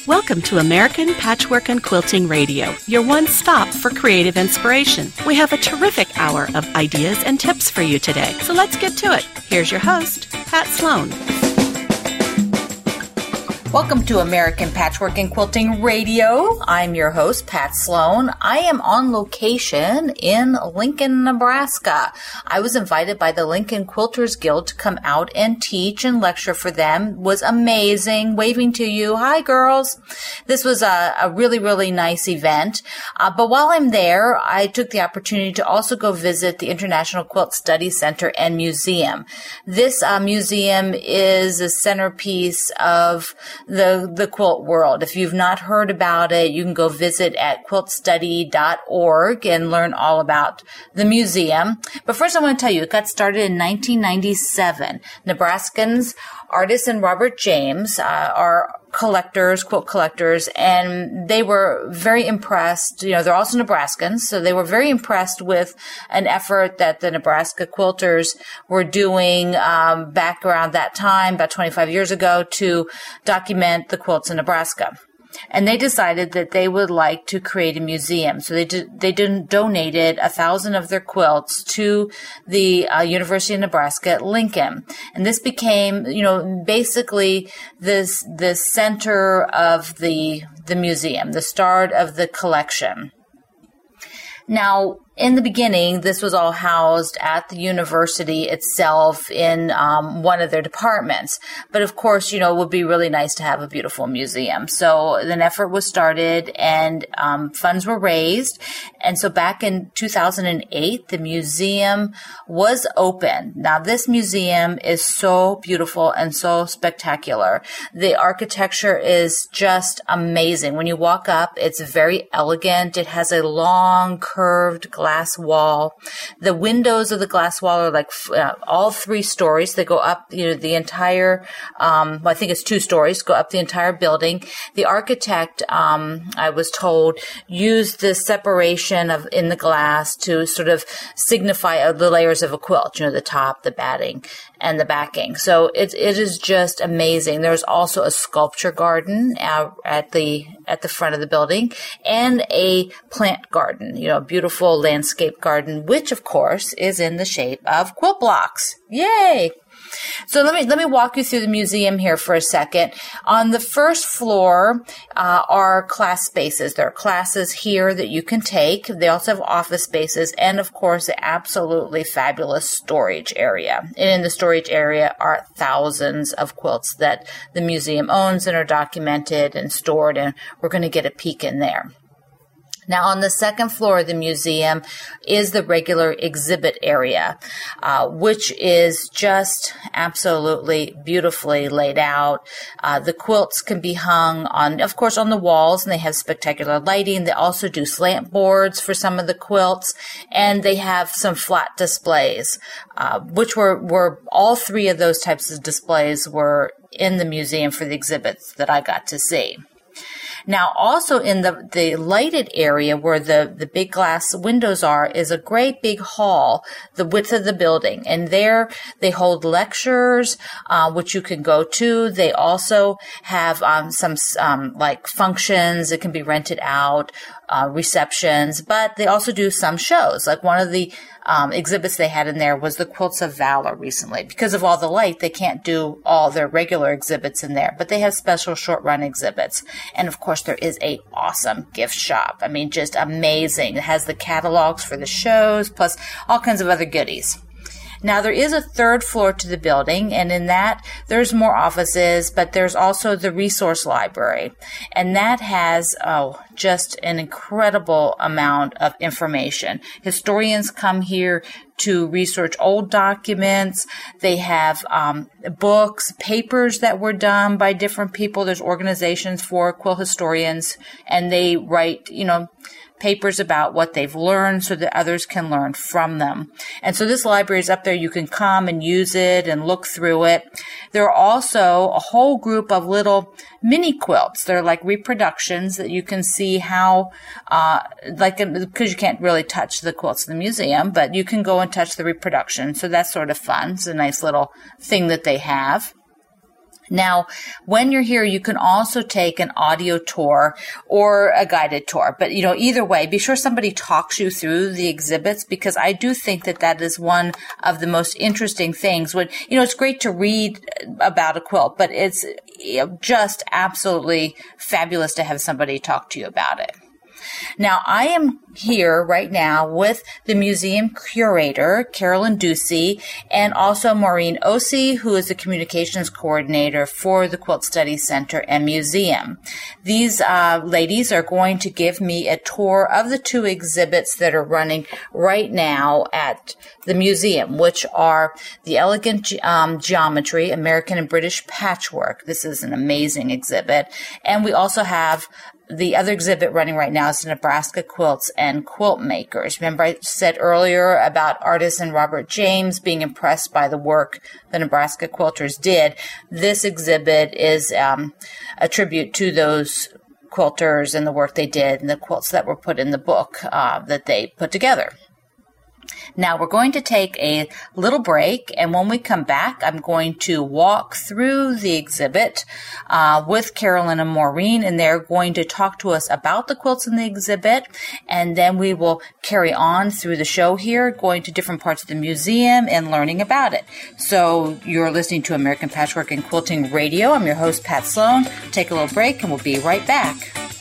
Welcome to American Patchwork and Quilting Radio, your one stop for creative inspiration. We have a terrific hour of ideas and tips for you today, so let's get to it. Here's your host, Pat Sloan. Welcome to American Patchwork and Quilting Radio. I'm your host, Pat Sloan. I am on location in Lincoln, Nebraska. I was invited by the Lincoln Quilters Guild to come out and teach and lecture for them. It was amazing. Waving to you. Hi, girls. This was a really, really nice event. But while I'm there, I took the opportunity to also go visit the International Quilt Study Center and Museum. This museum is a centerpiece of the quilt world. If you've not heard about it, you can go visit at quiltstudy.org and learn all about the museum. But first I want to tell you, it got started in 1997. Nebraskans, artists and Robert James are quilt collectors, and they were very impressed. They're also Nebraskans, so they were very impressed with an effort that the Nebraska quilters were doing back around that time, about 25 years ago, to document the quilts in Nebraska. And they decided that they would like to create a museum. So they donated 1,000 of their quilts to the University of Nebraska at Lincoln. And this became, basically the center of the museum, the start of the collection. Now, in the beginning, this was all housed at the university itself in one of their departments. But of course, it would be really nice to have a beautiful museum. So an effort was started and funds were raised. And so back in 2008, the museum was open. Now, this museum is so beautiful and so spectacular. The architecture is just amazing. When you walk up, it's very elegant. It has a long, curved glass wall. The windows of the glass wall are like all 3 stories. They go up, the entire, I think it's 2 stories, go up the entire building. The architect, I was told, used the separation in the glass to sort of signify the layers of a quilt, the top, the batting, and the backing. So it is just amazing. There's also a sculpture garden at the front of the building and a plant garden, a beautiful landscape garden, which of course is in the shape of quilt blocks. Yay! So let me walk you through the museum here for a second. On the first floor are class spaces. There are classes here that you can take. They also have office spaces and, of course, an absolutely fabulous storage area. And in the storage area are thousands of quilts that the museum owns and are documented and stored, and we're going to get a peek in there. Now, on the second floor of the museum is the regular exhibit area, which is just absolutely beautifully laid out. The quilts can be hung on the walls, and they have spectacular lighting. They also do slant boards for some of the quilts, and they have some flat displays, which were all 3 of those types of displays were in the museum for the exhibits that I got to see. Now, also in the lighted area where the big glass windows are is a great big hall, the width of the building. And there they hold lectures, which you can go to. They also have some like functions that can be rented out, receptions, but they also do some shows. Like one of the exhibits they had in there was the Quilts of Valor recently. Because of all the light, they can't do all their regular exhibits in there, but they have special short-run exhibits. And, of course, there is a awesome gift shop. I mean, just amazing. It has the catalogs for the shows, plus all kinds of other goodies. Now, there is a third floor to the building, and in that, there's more offices, but there's also the resource library. And that has, just an incredible amount of information. Historians come here to research old documents. They have books, papers that were done by different people. There's organizations for quilt historians, and they write, papers about what they've learned so that others can learn from them. And so this library is up there. You can come and use it and look through it. There are also a whole group of little mini quilts. They're like reproductions that you can see how, because you can't really touch the quilts in the museum, but you can go and touch the reproduction. So that's sort of fun. It's a nice little thing that they have. Now, when you're here, you can also take an audio tour or a guided tour. But, either way, be sure somebody talks you through the exhibits, because I do think that is one of the most interesting things. When, it's great to read about a quilt, but it's just absolutely fabulous to have somebody talk to you about it. Now, I am here right now with the museum curator, Carolyn Ducey, and also Maureen Osei, who is the communications coordinator for the Quilt Study Center and Museum. These ladies are going to give me a tour of the two exhibits that are running right now at the museum, which are the Elegant Geometry, American and British Patchwork. This is an amazing exhibit. And we also have the other exhibit running right now is Nebraska Quilts and Quilt Makers. Remember I said earlier about artisan Robert James being impressed by the work the Nebraska quilters did. This exhibit is a tribute to those quilters and the work they did and the quilts that were put in the book that they put together. Now, we're going to take a little break, and when we come back, I'm going to walk through the exhibit with Carolyn and Maureen, and they're going to talk to us about the quilts in the exhibit, and then we will carry on through the show here, going to different parts of the museum and learning about it. So you're listening to American Patchwork and Quilting Radio. I'm your host, Pat Sloan. Take a little break, and we'll be right back.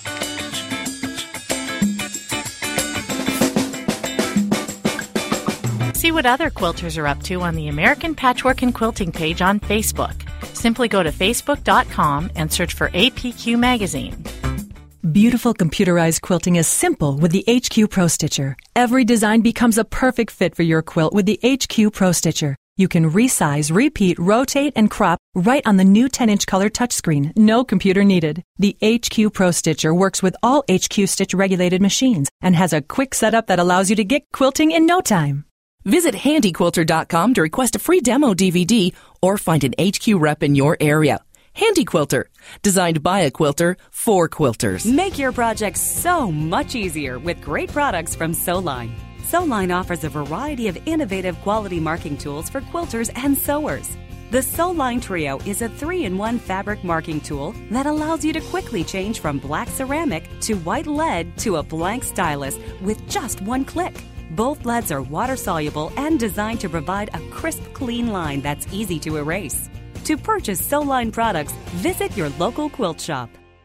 See what other quilters are up to on the American Patchwork and Quilting page on Facebook. Simply go to facebook.com and search for APQ Magazine. Beautiful computerized quilting is simple with the HQ Pro Stitcher. Every design becomes a perfect fit for your quilt with the HQ Pro Stitcher. You can resize, repeat, rotate, and crop right on the new 10-inch color touchscreen. No computer needed. The HQ Pro Stitcher works with all HQ Stitch regulated machines and has a quick setup that allows you to get quilting in no time. Visit HandyQuilter.com to request a free demo DVD or find an HQ rep in your area. Handy Quilter, designed by a quilter for quilters. Make your projects so much easier with great products from Sewline. Sewline offers a variety of innovative quality marking tools for quilters and sewers. The Sewline Trio is a 3-in-1 fabric marking tool that allows you to quickly change from black ceramic to white lead to a blank stylus with just one click. Both leads are water-soluble and designed to provide a crisp, clean line that's easy to erase. To purchase Sewline products, visit your local quilt shop.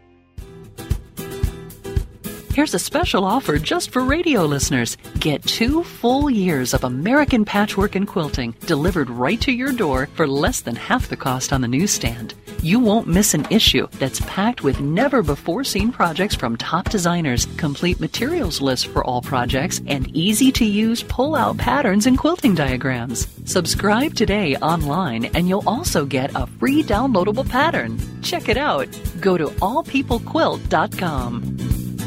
Here's a special offer just for radio listeners. Get 2 full years of American Patchwork and Quilting delivered right to your door for less than half the cost on the newsstand. You won't miss an issue that's packed with never-before-seen projects from top designers, complete materials lists for all projects, and easy-to-use pull-out patterns and quilting diagrams. Subscribe today online, and you'll also get a free downloadable pattern. Check it out. Go to allpeoplequilt.com.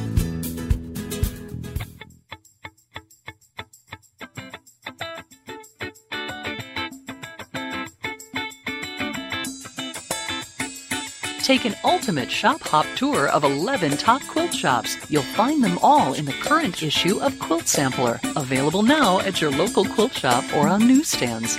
Take an ultimate shop hop tour of 11 top quilt shops. You'll find them all in the current issue of Quilt Sampler, available now at your local quilt shop or on newsstands.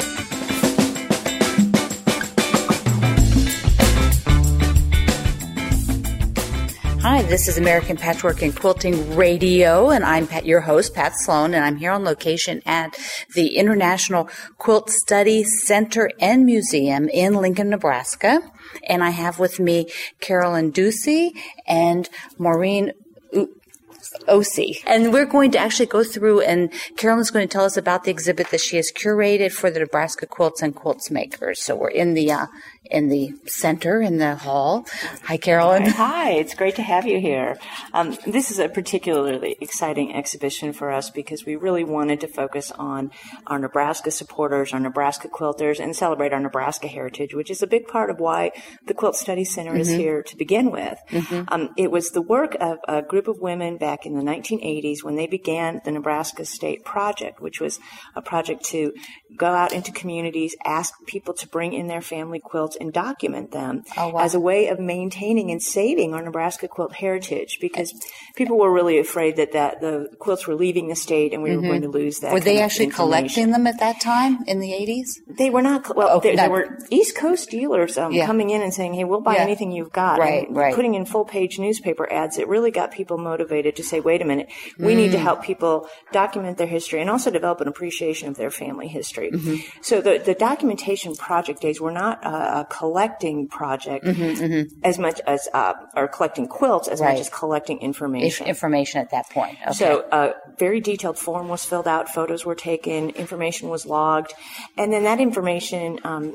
Hi, this is American Patchwork and Quilting Radio, and I'm your host, Pat Sloan, and I'm here on location at the International Quilt Study Center and Museum in Lincoln, Nebraska. And I have with me Carolyn Ducey and Maureen Osei. And we're going to actually go through, and Carolyn's going to tell us about the exhibit that she has curated for the Nebraska Quilts and Quilts Makers. So we're in the center, in the hall. Hi, Carolyn. Hi, it's great to have you here. This is a particularly exciting exhibition for us because we really wanted to focus on our Nebraska supporters, our Nebraska quilters, and celebrate our Nebraska heritage, which is a big part of why the Quilt Study Center is here to begin with. It was the work of a group of women back in the 1980s when they began the Nebraska State Project, which was a project to go out into communities, ask people to bring in their family quilts, quilts and document them as a way of maintaining and saving our Nebraska quilt heritage, because people were really afraid that the quilts were leaving the state and we were going to lose that. Were they actually collecting them at that time in the 80s? They were not. Well, there were East Coast dealers coming in and saying, hey, we'll buy anything you've got. Right. Putting in full-page newspaper ads, it really got people motivated to say, wait a minute, we need to help people document their history and also develop an appreciation of their family history. So the documentation project days were not a collecting project as much as, or collecting quilts as much as collecting information. Information at that point. Okay. So a very detailed form was filled out, photos were taken, information was logged, and then that information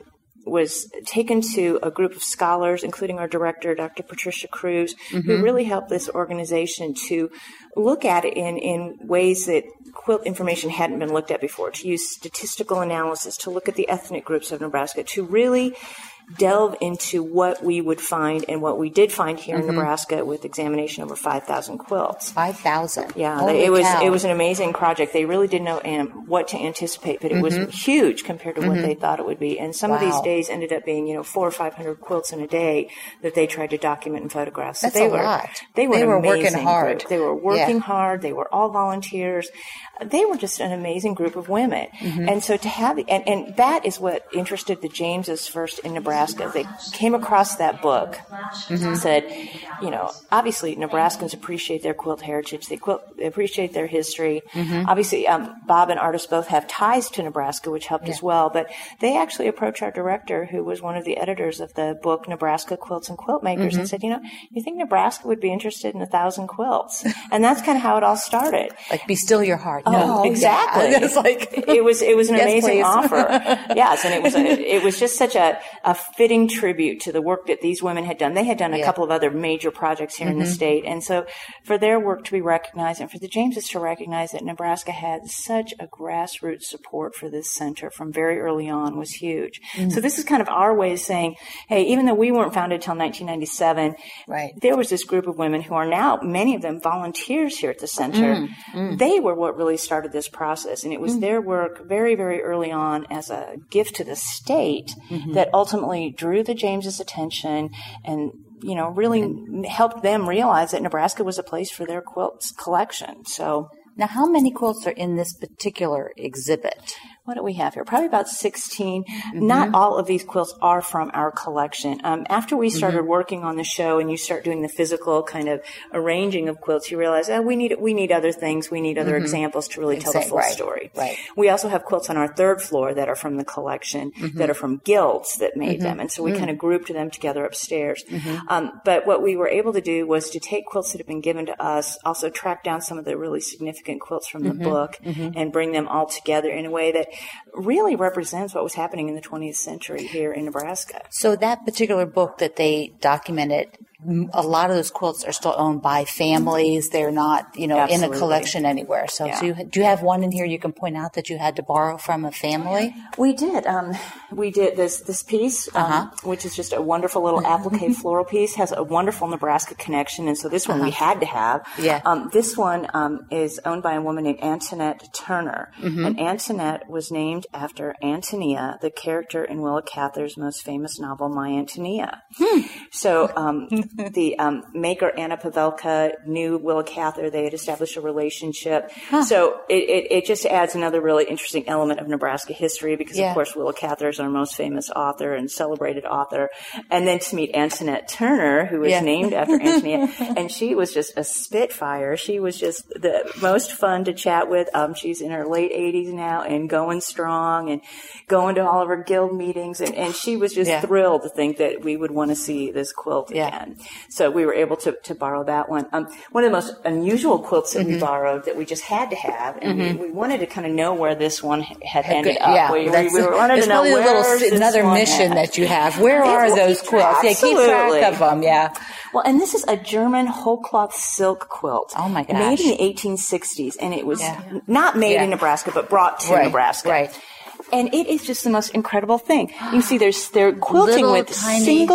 was taken to a group of scholars, including our director, Dr. Patricia Cruz, who really helped this organization to look at it in ways that quilt information hadn't been looked at before, to use statistical analysis, to look at the ethnic groups of Nebraska, to really delve into what we would find and what we did find here in Nebraska with examination over 5,000 quilts. 5,000. Yeah, it was an amazing project. They really didn't know what to anticipate, but it was huge compared to what they thought it would be. And some of these days ended up being, 400 or 500 quilts in a day that they tried to document and photograph. So That's a lot. They were working hard. Group. They were working hard. They were all volunteers. They were just an amazing group of women. And so to have, and that is what interested the Jameses first in Nebraska. They came across that book, said, obviously Nebraskans appreciate their quilt heritage. They appreciate their history. Obviously, Bob and Artis both have ties to Nebraska, which helped as well. But they actually approached our director, who was one of the editors of the book, Nebraska Quilts and Quilt Makers, and said, you think Nebraska would be interested in 1,000 quilts? And that's kind of how it all started. Like, be still your heart. No, exactly. Yeah. It's like, it was an amazing offer. Yes, and it was just such a fitting tribute to the work that these women had done. They had done a couple of other major projects here in the state, and so for their work to be recognized and for the Jameses to recognize that Nebraska had such a grassroots support for this center from very early on was huge. So this is kind of our way of saying, hey, even though we weren't founded until 1997, there was this group of women who are now, many of them, volunteers here at the center. They were what really started this process, and it was their work very, very early on as a gift to the state that ultimately drew the Jameses' attention and really helped them realize that Nebraska was a place for their quilts collection. So now, how many quilts are in this particular exhibit? What do we have here? Probably about 16. Not all of these quilts are from our collection. After we started working on the show and you start doing the physical kind of arranging of quilts, you realize, we need other things. We need other examples to really tell the full story. Right. We also have quilts on our third floor that are from the collection, that are from guilds that made them. And so we kind of grouped them together upstairs. But what we were able to do was to take quilts that have been given to us, also track down some of the really significant quilts from the book and bring them all together in a way that really represents what was happening in the 20th century here in Nebraska. So that particular book that they documented, a lot of those quilts are still owned by families. They're not, in a collection anywhere. So, do you have one in here you can point out that you had to borrow from a family? We did. We did this piece, which is just a wonderful little applique floral piece, has a wonderful Nebraska connection. And so this one we had to have. This one is owned by a woman named Antoinette Turner. And Antoinette was named after Antonia, the character in Willa Cather's most famous novel, My Antonia. So the maker, Anna Pavelka, knew Willa Cather. They had established a relationship. So it just adds another really interesting element of Nebraska history because, of course, Willa Cather is our most famous author and celebrated author. And then to meet Antoinette Turner, who was named after Antonia, and she was just a spitfire. She was just the most fun to chat with. She's in her late 80s now and going strong and going to all of her guild meetings. And she was just thrilled to think that we would want to see this quilt again. So we were able to borrow that one. One of the most unusual quilts that we borrowed that we just had to have, and we wanted to kind of know where this one had ended up. We wanted to know where another mission that you have. Where are those quilts? Absolutely. Keep track of them. Well, and this is a German whole cloth silk quilt. Oh my gosh. Made in the 1860s, and it was not made in Nebraska, but brought to Nebraska. Right. And it is just the most incredible thing. You can see they're quilting Little with tiny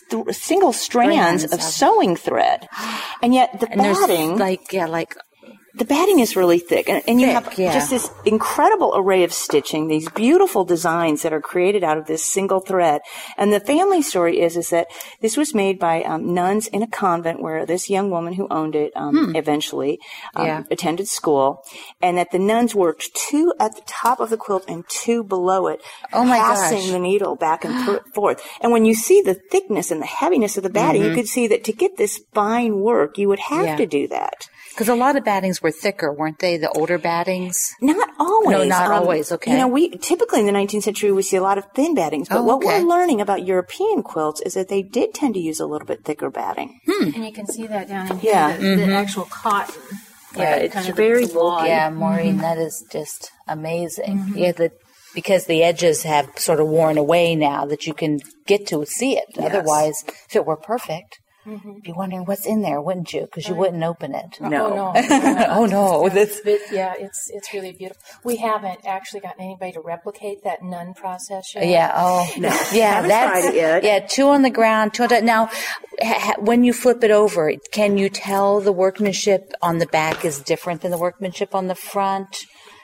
single strands of sewing thread. And yet the batting. Like the batting is really thick, and you have just this incredible array of stitching, these beautiful designs that are created out of this single thread. And the family story is that this was made by nuns in a convent where this young woman who owned it eventually attended school, and that the nuns worked 2 at the top of the quilt and 2 below it, passing the needle back and forth. And when you see the thickness and the heaviness of the batting, you could see that to get this fine work, you would have to do that. Because a lot of battings were thicker, weren't they? The older battings? Not always. No, not always. Okay. You know, we typically in the 19th century we see a lot of thin battings, but what we're learning about European quilts is that they did tend to use a little bit thicker batting. And you can see that down in here, the actual cotton. Yeah, it's very bulky. Yeah, Maureen, that is just amazing. Yeah, because the edges have sort of worn away now that you can get to see it. Yes. Otherwise, if it were perfect, you'd be wondering what's in there, wouldn't you? Because you wouldn't open it. No. Oh, no. It's really beautiful. We haven't actually gotten anybody to replicate that nun process yet. Yeah. Oh, no. Yeah, tried it yet. Yeah, 2 on the ground, 2 on the... Now, when you flip it over, can you tell the workmanship on the back is different than the workmanship on the front?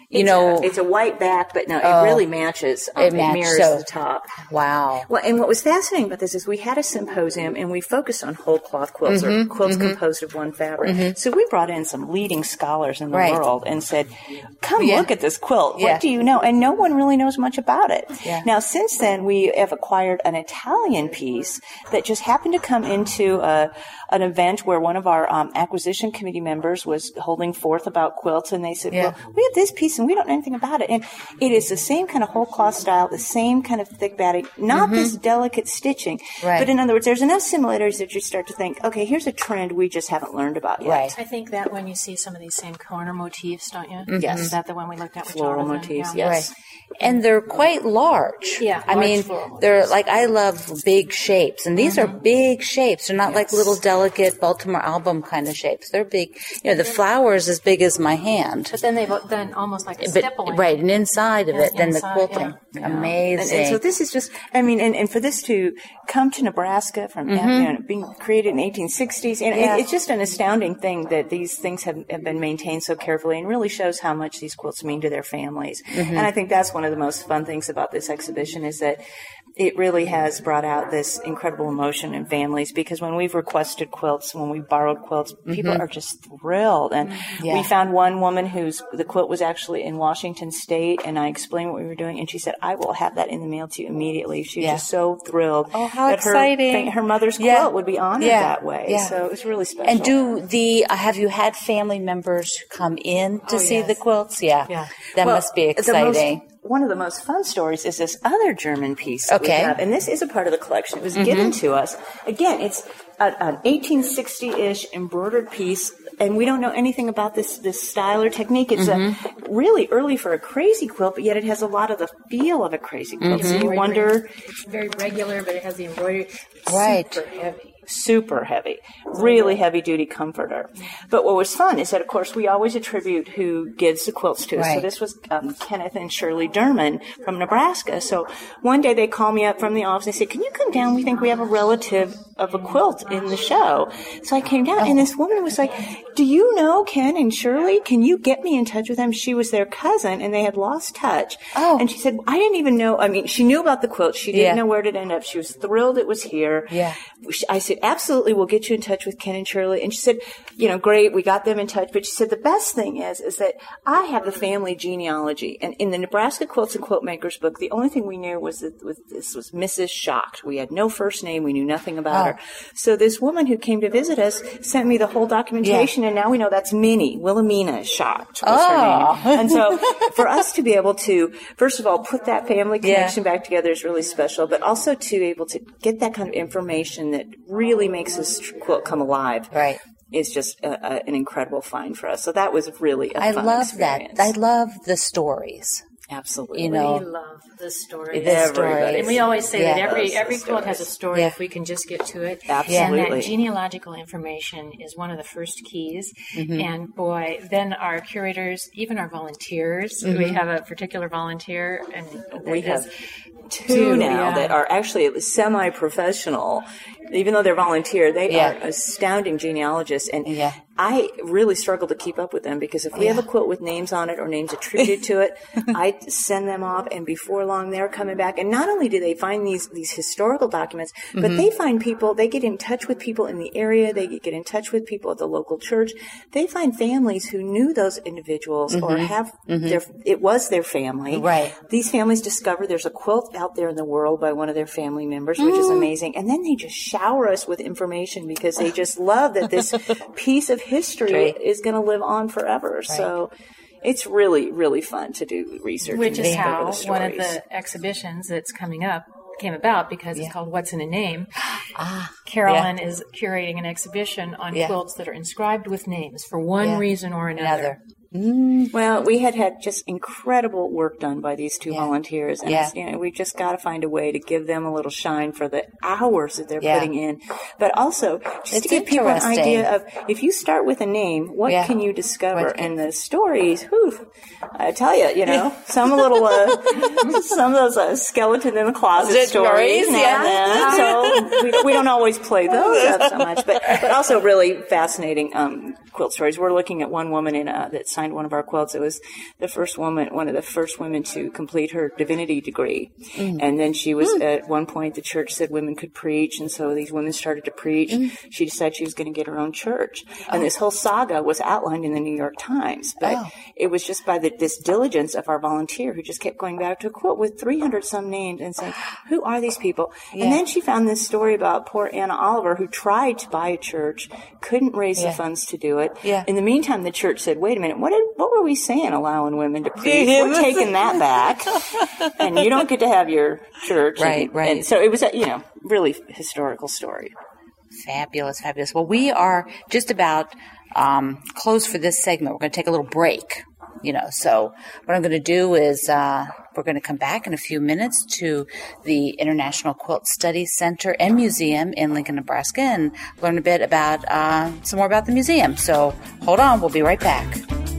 It's a white back, but no, it really matches. It mirrors the top. Wow. Well, and what was fascinating about this is we had a symposium and we focused on whole cloth quilts or quilts composed of one fabric. So we brought in some leading scholars in the world and said, come look at this quilt. What do you know? And no one really knows much about it. Yeah. Now, since then, we have acquired an Italian piece that just happened to come into an event where one of our acquisition committee members was holding forth about quilts, and they said, well, we have this piece and we don't know anything about it. And it is the same kind of whole cloth style, the same kind of thick batting, not this delicate stitching. Right. But in other words, there's enough similarities that you start to think, okay, here's a trend we just haven't learned about yet. Right. I think that when you see some of these same corner motifs, don't you? Yes. Is that the one we looked at with floral Jonathan? motifs, yes. Right. And they're quite large. Yeah, I mean, they're like, I love big shapes, and these are big shapes. They're not like little delicate Baltimore album kind of shapes. They're big. The flower's as big as my hand. But then they've done almost like a stippling. Right, and inside of it, then the quilting. Yeah. Amazing. And so this is just, I mean, and for this to come to Nebraska from being created in the 1860s, and it's just an astounding thing that these things have been maintained so carefully, and really shows how much these quilts mean to their families. And I think that's one of the most fun things about this exhibition is that it really has brought out this incredible emotion in families, because when we've requested quilts, when we borrowed quilts, people are just thrilled. And we found one woman the quilt was actually in Washington State, and I explained what we were doing, and she said, I will have that in the mail to you immediately. She was just so thrilled that exciting. Her mother's quilt would be honored that way. Yeah. So it was really special. And have you had family members come in to see the quilts? Yeah. That must be exciting. One of the most fun stories is this other German piece that we have, and this is a part of the collection. It was given to us. Again, it's an 1860-ish embroidered piece, and we don't know anything about this style or technique. It's really early for a crazy quilt, but yet it has a lot of the feel of a crazy quilt. So you wonder... It's very regular, but it has the embroidery. Right. Super heavy. Super heavy, really heavy-duty comforter. But what was fun is that, of course, we always attribute who gives the quilts to us. So this was Kenneth and Shirley Derman from Nebraska. So one day they call me up from the office. They said, can you come down? We think we have a relative of a quilt in the show. So I came down, and this woman was like, do you know Ken and Shirley? Can you get me in touch with them? She was their cousin, and they had lost touch. Oh. And she said, I didn't even know. I mean, she knew about the quilt. She didn't know where it ended up. She was thrilled it was here. Yeah. I said, absolutely, we'll get you in touch with Ken and Shirley. And she said, great, we got them in touch. But she said, the best thing is that I have the family genealogy. And in the Nebraska Quilts and Quilt Makers book, the only thing we knew was that this was Mrs. Schacht. We had no first name. We knew nothing about her. So this woman who came to visit us sent me the whole documentation, and now we know that's Minnie. Wilhelmina Schacht was her name. And so for us to be able to, first of all, put that family connection back together is really special, but also to be able to get that kind of information that really makes this quilt come alive. Right. Is just an incredible find for us. So that was really a fun experience. I love the stories. Absolutely. We love the stories. And we always say that every quilt has a story if we can just get to it. Absolutely. And that genealogical information is one of the first keys. And boy, then our curators, even our volunteers, we have a particular volunteer, and we have two now that are actually semi-professional. Even though they're volunteer, they are astounding genealogists. And I really struggle to keep up with them because if we have a quilt with names on it or names attributed to it, I send them off, and before long they're coming back. And not only do they find these historical documents, but they find people, they get in touch with people in the area, they get in touch with people at the local church. They find families who knew those individuals or have it was their family. Right. These families discover there's a quilt out there in the world by one of their family members, which is amazing. And then they just shower us with information because they just love that this piece of history is going to live on forever. Right. So it's really, really fun to do research. Which is how one of the exhibitions that's coming up came about, because it's called What's in a Name. Carolyn is curating an exhibition on quilts that are inscribed with names for one reason or another. Well, we had just incredible work done by these two volunteers, and we just got to find a way to give them a little shine for the hours that they're putting in, but also just to give people an idea of, if you start with a name, what can you discover? And the stories, I tell you, some little, some of those skeleton in the closet stories. So we don't always play those up so much, but also really fascinating quilt stories. We're looking at one woman that signed one of our quilts. It was one of the first women to complete her divinity degree. And then she was, at one point, the church said women could preach, and so these women started to preach. She decided she was going to get her own church. And this whole saga was outlined in the New York Times. But it was just by this diligence of our volunteer who just kept going back to a quilt with 300-some names and saying, who are these people? And then she found this story about poor Anna Oliver, who tried to buy a church, couldn't raise the funds to do it. In the meantime, the church said, wait a minute, what were we saying, allowing women to preach? We're taking that back, and you don't get to have your church. Right. And so it was a, really historical story. Fabulous. Well, we are just about closed for this segment. We're going to take a little break. So what I'm going to do is we're going to come back in a few minutes to the International Quilt Study Center and Museum in Lincoln, Nebraska, and learn a bit about some more about the museum. So hold on. We'll be right back.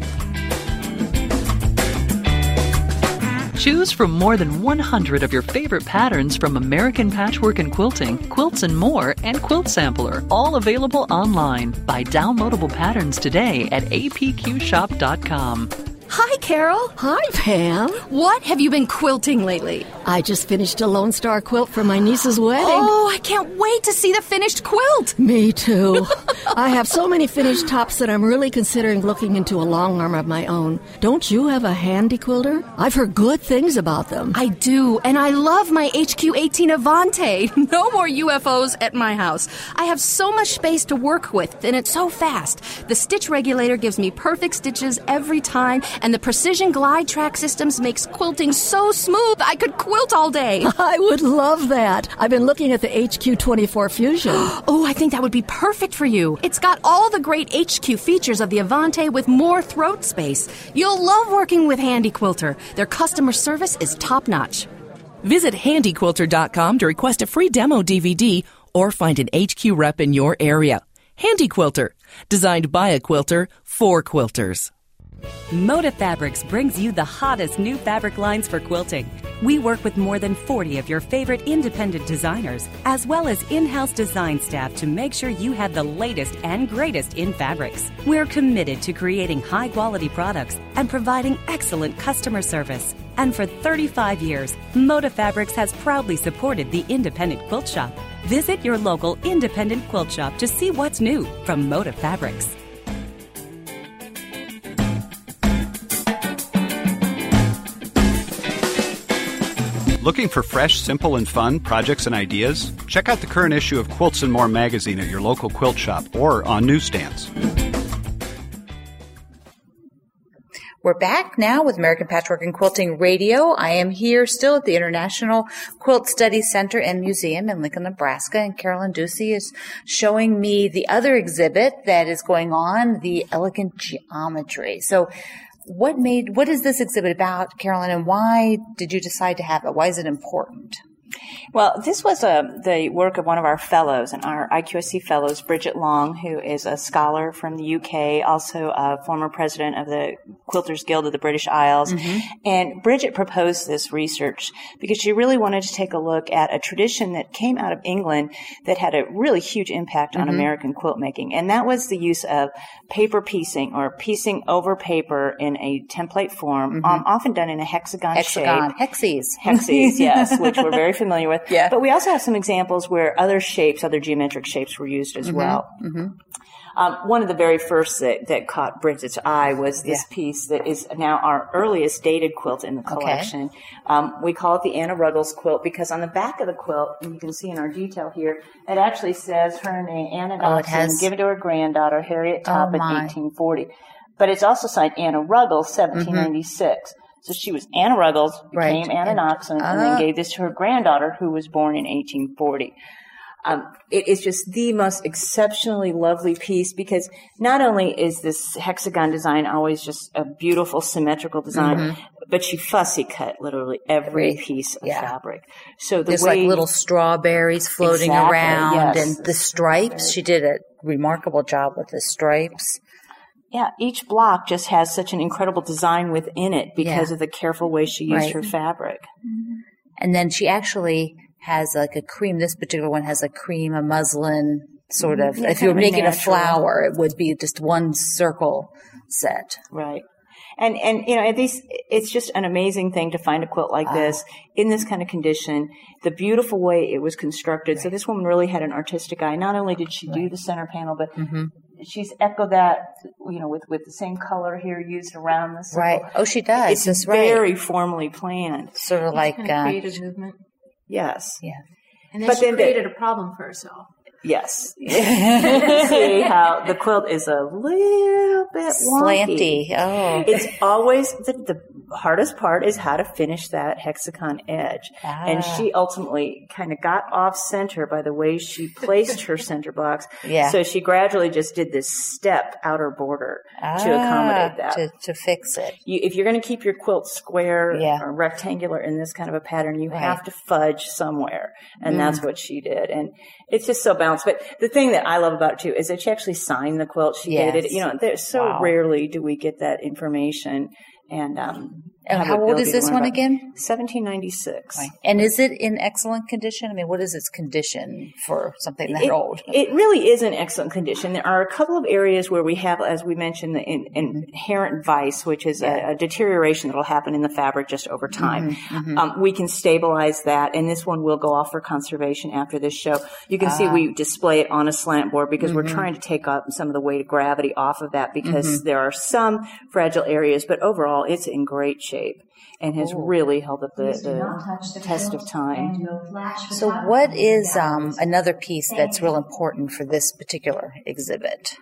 Choose from more than 100 of your favorite patterns from American Patchwork and Quilting, Quilts and More, and Quilt Sampler, all available online. Buy downloadable patterns today at apqshop.com. Hi, Carol. Hi, Pam. What have you been quilting lately? I just finished a Lone Star quilt for my niece's wedding. Oh, I can't wait to see the finished quilt. Me too. I have so many finished tops that I'm really considering looking into a long arm of my own. Don't you have a handy quilter? I've heard good things about them. I do, and I love my HQ18 Avante. No more UFOs at my house. I have so much space to work with, and it's so fast. The stitch regulator gives me perfect stitches every time, and the Precision Glide Track systems makes quilting so smooth I could quilt all day. I would love that. I've been looking at the HQ24 Fusion. Oh, I think that would be perfect for you. It's got all the great HQ features of the Avante with more throat space. You'll love working with Handy Quilter. Their customer service is top-notch. Visit handyquilter.com to request a free demo DVD or find an HQ rep in your area. Handy Quilter, designed by a quilter for quilters. Moda Fabrics brings you the hottest new fabric lines for quilting. We work with more than 40 of your favorite independent designers, as well as in-house design staff to make sure you have the latest and greatest in fabrics. We're committed to creating high-quality products and providing excellent customer service. And for 35 years, Moda Fabrics has proudly supported the independent quilt shop. Visit your local independent quilt shop to see what's new from Moda Fabrics. Looking for fresh, simple, and fun projects and ideas? Check out the current issue of Quilts and More magazine at your local quilt shop or on newsstands. We're back now with American Patchwork and Quilting Radio. I am here still at the International Quilt Study Center and Museum in Lincoln, Nebraska, and Carolyn Ducey is showing me the other exhibit that is going on, the Elegant Geometry. So what is this exhibit about, Carolyn, and why did you decide to have it? Why is it important? Well, this was the work of one of our fellows, and our IQSC fellows, Bridget Long, who is a scholar from the UK, also a former president of the Quilters Guild of the British Isles. Mm-hmm. And Bridget proposed this research because she really wanted to take a look at a tradition that came out of England that had a really huge impact on American quilt making. And that was the use of paper piecing, or piecing over paper in a template form, often done in a hexagon shape. Hexes, yes, which we're very familiar with. Yeah. But we also have some examples where other geometric shapes were used as well. One of the very first that caught Bridget's eye was this piece that is now our earliest dated quilt in the collection. We call it the Anna Ruggles quilt because on the back of the quilt, and you can see in our detail here, it actually says her name, Anna Dodson, given to her granddaughter, Harriet Toppin, 1840. But it's also signed Anna Ruggles, 1796. So she was Anna Ruggles, became Anna Noxon, and then gave this to her granddaughter, who was born in 1840. It is just the most exceptionally lovely piece because not only is this hexagon design always just a beautiful symmetrical design, but she fussy cut literally every piece of fabric. So there's like little strawberries floating around, and the stripes. She did a remarkable job with the stripes. Yeah, each block just has such an incredible design within it because of the careful way she used her fabric. And then she actually has like a cream. This particular one has a cream, a muslin sort of. If you were making a flower, it would be just one circle set. Right. And you know, it's just an amazing thing to find a quilt like this in this kind of condition. The beautiful way it was constructed. So this woman really had an artistic eye. Not only did she do the center panel, but she's echoed that, you know, with the same color here used around the circle. Right. Oh, she does. It's very formally planned. Sort of like creative movement. Yes. Yeah. And then she created a problem for herself. Yes. You can see how the quilt is a little bit wonky. Slanty. Oh. It's always the hardest part is how to finish that hexagon edge. And she ultimately kind of got off center by the way she placed her center blocks. Yeah. So she gradually just did this step outer border to accommodate that. To fix it. If you're going to keep your quilt square or rectangular in this kind of a pattern, you have to fudge somewhere. And that's what she did. And it's just so balanced. But the thing that I love about it, too, is that she actually signed the quilt. She dated it. You know, so rarely do we get that information. And how old is this one again? 1796. Right. And is it in excellent condition? I mean, what is its condition for something that old? It really is in excellent condition. There are a couple of areas where we have, as we mentioned, the inherent vice, which is a deterioration that will happen in the fabric just over time. We can stabilize that, and this one will go off for conservation after this show. You can see we display it on a slant board because we're trying to take up some of the weight of gravity off of that because there are some fragile areas, but overall it's in great shape and has really held up the test of time. So what is another piece that's real important for this particular exhibit?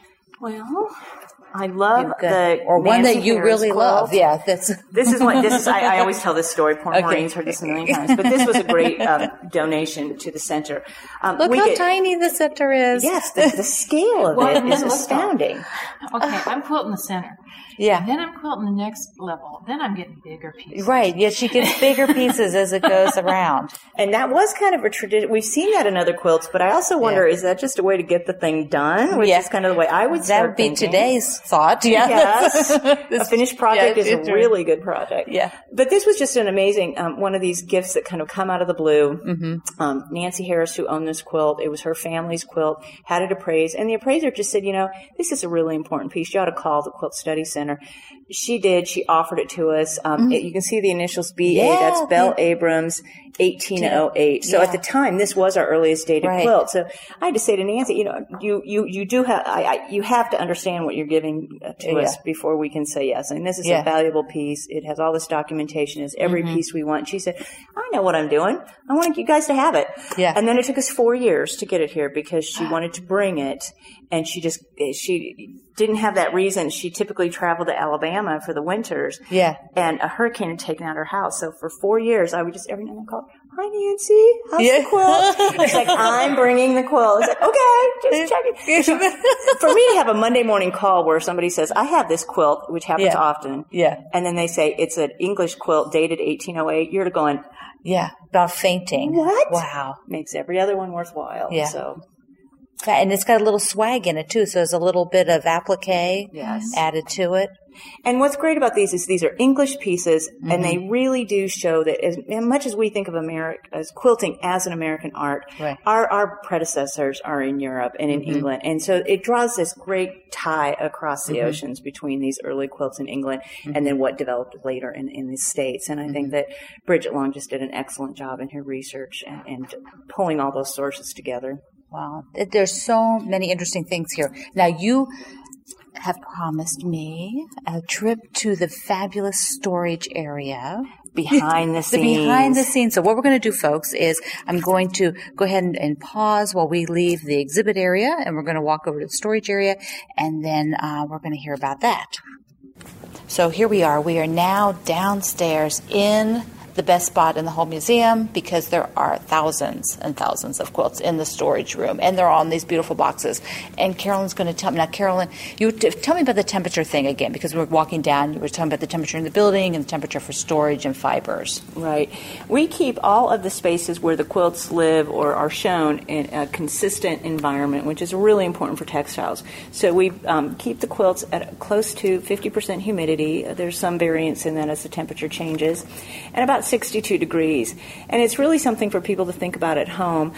Well, I love one that you really quilt. love. Yeah, this is I always tell this story. Poor Maureen's heard this a million times, but this was a great donation to the center. Look how tiny the center is. Yes, the scale of it is astounding. Okay, I'm quilting the center. Yeah. Then I'm quilting the next level. Then I'm getting bigger pieces. Right. Yes, she gets bigger pieces as it goes around. And that was kind of a tradition. We've seen that in other quilts, but I also wonder, is that just a way to get the thing done? Which is kind of the way I would start thinking. That would be today's thought. Yeah. Yes. A finished project is a really good project. Yeah. But this was just an amazing, one of these gifts that kind of come out of the blue. Nancy Harris, who owned this quilt, it was her family's quilt, had it appraised. And the appraiser just said, you know, this is a really important piece. You ought to call the Quilt Study Center. She did. She offered it to us. You can see the initials BA. That's Belle Abrams, 1808. So at the time, this was our earliest dated quilt. So I had to say to Nancy, you know, you do have, you have to understand what you're giving to us before we can say yes. And this is a valuable piece. It has all this documentation. It's every piece we want. She said, I know what I'm doing. I want you guys to have it. Yeah. And then it took us 4 years to get it here because she wanted to bring it. And she didn't have that reason. She typically traveled to Alabama for the winters. Yeah. And a hurricane had taken out her house. So for 4 years, I would just every now and then call, hi, Nancy, how's the quilt? It's like, I'm bringing the quilt. It's like, okay, just checking. For me to have a Monday morning call where somebody says, I have this quilt, which happens often. Yeah. And then they say, it's an English quilt dated 1808. You're going, yeah, about fainting. What? Wow. Makes every other one worthwhile. Yeah. So. And it's got a little swag in it, too. So there's a little bit of applique added to it. And what's great about these is these are English pieces, and they really do show that as much as we think of as quilting as an American art, our predecessors are in Europe and in England. And so it draws this great tie across the oceans between these early quilts in England and then what developed later in the States. And I think that Bridget Long just did an excellent job in her research and pulling all those sources together. Wow. There's so many interesting things here. Now, you have promised me a trip to the fabulous storage area. Behind the scenes. Behind the scenes. So what we're going to do, folks, is I'm going to go ahead and pause while we leave the exhibit area, and we're going to walk over to the storage area, and then we're going to hear about that. So here we are. We are now downstairs in the best spot in the whole museum because there are thousands and thousands of quilts in the storage room, and they're all in these beautiful boxes. And Carolyn's going to tell me. Now, Carolyn, you tell me about the temperature thing again, because we were walking down, you were talking about the temperature in the building and the temperature for storage and fibers. Right. We keep all of the spaces where the quilts live or are shown in a consistent environment, which is really important for textiles. So we keep the quilts at close to 50% humidity. There's some variance in that as the temperature changes. And about 62 degrees. And it's really something for people to think about at home.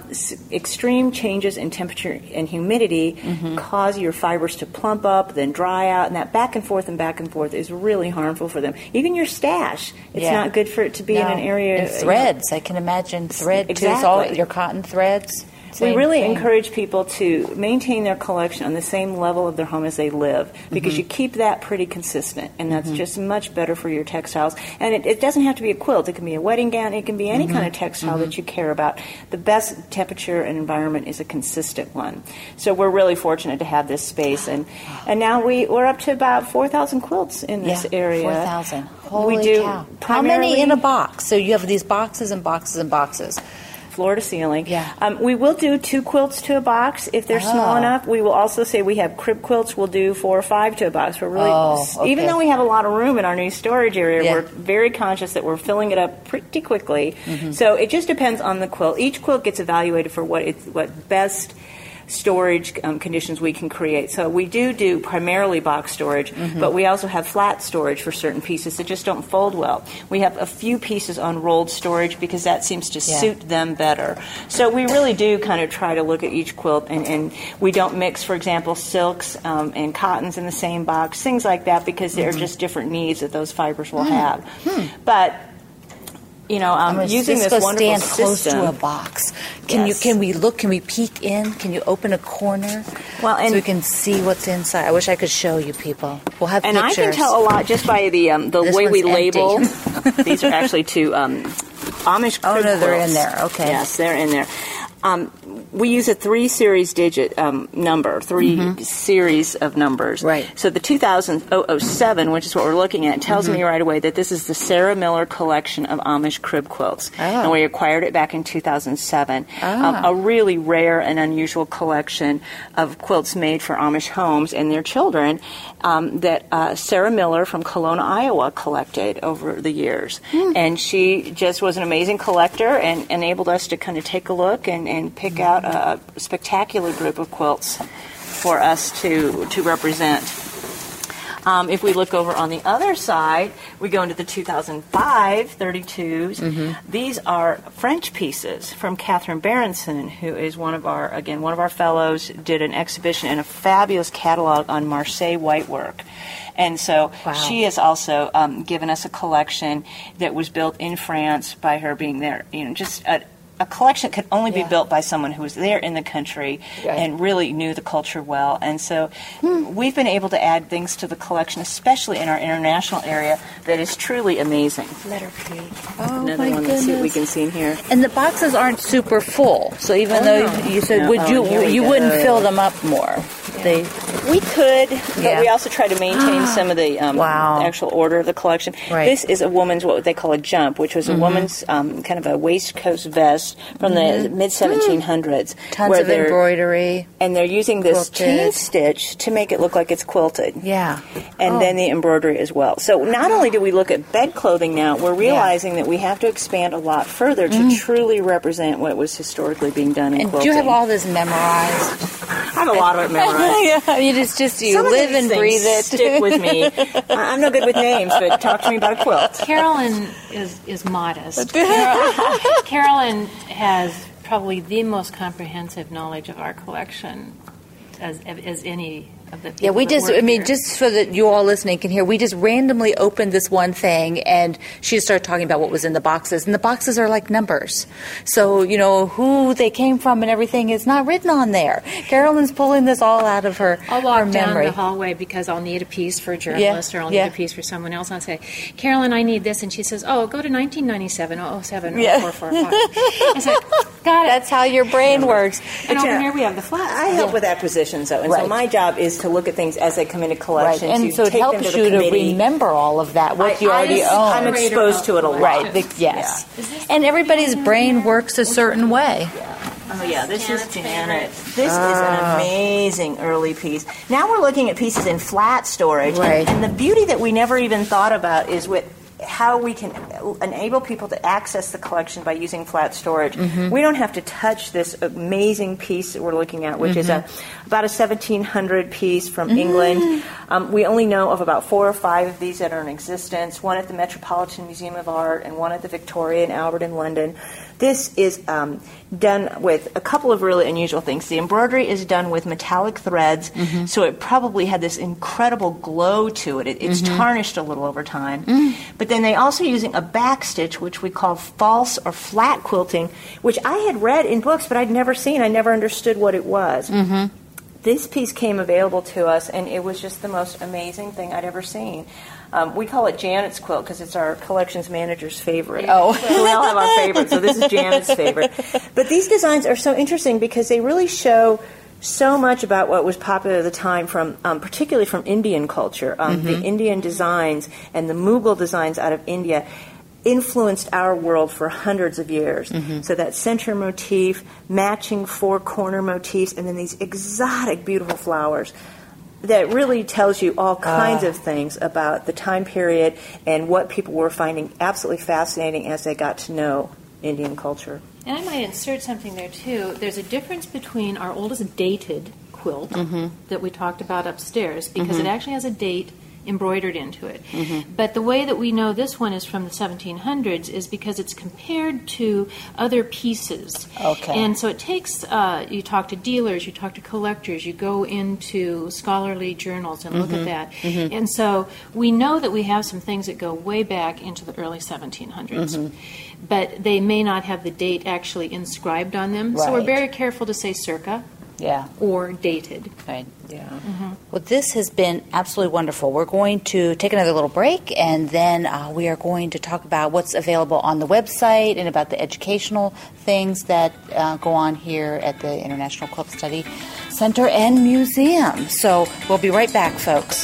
Extreme changes in temperature and humidity cause your fibers to plump up, then dry out, and that back and forth is really harmful for them. Even your stash, it's not good for it to be in an area. And threads, I can imagine thread too. It's all your cotton threads. We really encourage people to maintain their collection on the same level of their home as they live, because you keep that pretty consistent, and that's just much better for your textiles. And it doesn't have to be a quilt. It can be a wedding gown. It can be any kind of textile that you care about. The best temperature and environment is a consistent one. So we're really fortunate to have this space. And now we're up to about 4,000 quilts in this area. 4,000. Holy we do cow. How many in a box? So you have these boxes and boxes and boxes. Floor to ceiling. We will do 2 quilts to a box if they're small enough. We will also say we have crib quilts. We'll do 4 or 5 to a box. We're really, even though we have a lot of room in our new storage area, we're very conscious that we're filling it up pretty quickly. So it just depends on the quilt. Each quilt gets evaluated for what best storage conditions we can create. So we do primarily box storage, but we also have flat storage for certain pieces that just don't fold well. We have a few pieces on rolled storage because that seems to suit them better. So we really do kind of try to look at each quilt, and we don't mix, for example, silks and cottons in the same box, things like that, because there are just different needs that those fibers will have. But using this wonderful stand system. Close to a box. Can we look? Can we peek in? Can you open a corner so we can see what's inside? I wish I could show you people. We'll have pictures. And I can tell a lot just by the way we label. These are actually 2 Amish crib quilts. They're in there. Okay. Yes, they're in there. We use a 3 series digit number, 3 series of numbers. Right. So the 2007, which is what we're looking at, tells me right away that this is the Sarah Miller collection of Amish crib quilts. And we acquired it back in 2007. A really rare and unusual collection of quilts made for Amish homes and their children that Sarah Miller from Kelowna, Iowa collected over the years. And she just was an amazing collector and enabled us to kind of take a look and pick out a spectacular group of quilts for us to represent. If we look over on the other side, we go into the 2005 32s. These are French pieces from Catherine Berenson, who is one of our fellows, did an exhibition and a fabulous catalog on Marseille whitework. And so she has also given us a collection that was built in France by her being there. Just a collection could only be built by someone who was there in the country and really knew the culture well. And so we've been able to add things to the collection, especially in our international area, that is truly amazing. Let her peek. Another one that we can see in here. And the boxes aren't super full, so even though you said you wouldn't fill them up more. We could, but we also try to maintain some of the actual order of the collection. Right. This is a woman's, what they call a jump, which was a woman's kind of a waistcoat vest from the mid-1700s. Tons of embroidery. And they're using this chain stitch to make it look like it's quilted. Yeah. And then the embroidery as well. So not only do we look at bed clothing now, we're realizing that we have to expand a lot further to truly represent what was historically being done in quilting. Do you have all this memorized? I have a lot of it memorized. I mean, it's just you live and breathe it. Stick with me. I'm no good with names, but talk to me about a quilt. Carolyn is modest. Carolyn has probably the most comprehensive knowledge of our collection as any of the people just so that you all listening can hear, we just randomly opened this one thing and she just started talking about what was in the boxes. And the boxes are like numbers. So, who they came from and everything is not written on there. Carolyn's pulling this all out of her memory. I'll walk down the hallway because I'll need a piece for a journalist or I'll need a piece for someone else. I'll say, Carolyn, I need this. And she says, go to 1997, 07, 0445. I said, got it. That's how your brain works. And over here we have the flats. I help with acquisitions, though. And so my job is to look at things as they come into collection. Right. And so it helps you to remember all of that, what you already own. I'm exposed to it a lot. Right. Yes. Yeah. And everybody's brain works a certain way. Oh, yeah, this is Janet. This is an amazing early piece. Now we're looking at pieces in flat storage. Right. And the beauty that we never even thought about is with how we can enable people to access the collection by using flat storage. We don't have to touch this amazing piece that we're looking at, which is about a 1700 piece from England. We only know of about 4 or 5 of these that are in existence, one at the Metropolitan Museum of Art and one at the Victoria and Albert in London. This is done with a couple of really unusual things. The embroidery is done with metallic threads, so it probably had this incredible glow to it. It's tarnished a little over time. But then they also using a back stitch, which we call false or flat quilting, which I had read in books, but I'd never seen. I never understood what it was. This piece came available to us, and it was just the most amazing thing I'd ever seen. We call it Janet's quilt because it's our collections manager's favorite. Oh. We all have our favorite, so this is Janet's favorite. But these designs are so interesting because they really show so much about what was popular at the time, from particularly from Indian culture. The Indian designs and the Mughal designs out of India influenced our world for hundreds of years. So that center motif, matching 4 corner motifs, and then these exotic, beautiful flowers. That really tells you all kinds of things about the time period and what people were finding absolutely fascinating as they got to know Indian culture. And I might insert something there, too. There's a difference between our oldest dated quilt that we talked about upstairs, because it actually has a date embroidered into it. But the way that we know this one is from the 1700s is because it's compared to other pieces. And so it takes, you talk to dealers, you talk to collectors, you go into scholarly journals and look at that. And so we know that we have some things that go way back into the early 1700s. But they may not have the date actually inscribed on them. So we're very careful to say circa. Or dated. Right. Well, this has been absolutely wonderful. We're going to take another little break, and then we are going to talk about what's available on the website and about the educational things that go on here at the International Quilt Study Center and Museum. So we'll be right back, folks.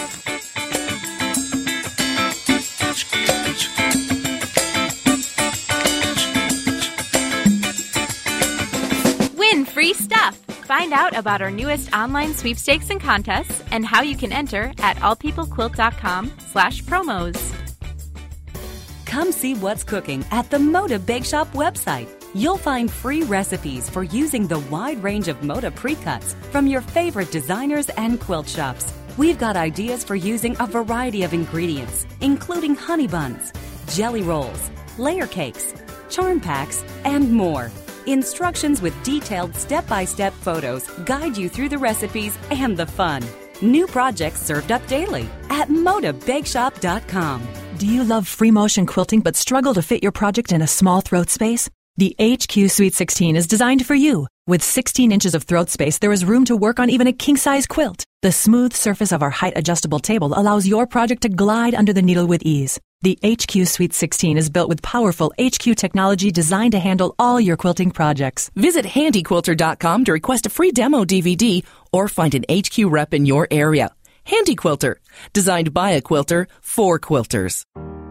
Win free stuff. Find out about our newest online sweepstakes and contests and how you can enter at allpeoplequilt.com/promos. Come see what's cooking at the Moda Bake Shop website. You'll find free recipes for using the wide range of Moda pre-cuts from your favorite designers and quilt shops. We've got ideas for using a variety of ingredients, including honey buns, jelly rolls, layer cakes, charm packs, and more. Instructions with detailed step-by-step photos guide you through the recipes and the fun. New projects served up daily at modabakeshop.com. Do you love free motion quilting but struggle to fit your project in a small throat space? The HQ Suite 16 is designed for you. With 16 inches of throat space, there is room to work on even a king-size quilt. The smooth surface of our height-adjustable table allows your project to glide under the needle with ease. The HQ Suite 16 is built with powerful HQ technology designed to handle all your quilting projects. Visit handyquilter.com to request a free demo DVD or find an HQ rep in your area. Handy Quilter, designed by a quilter for quilters.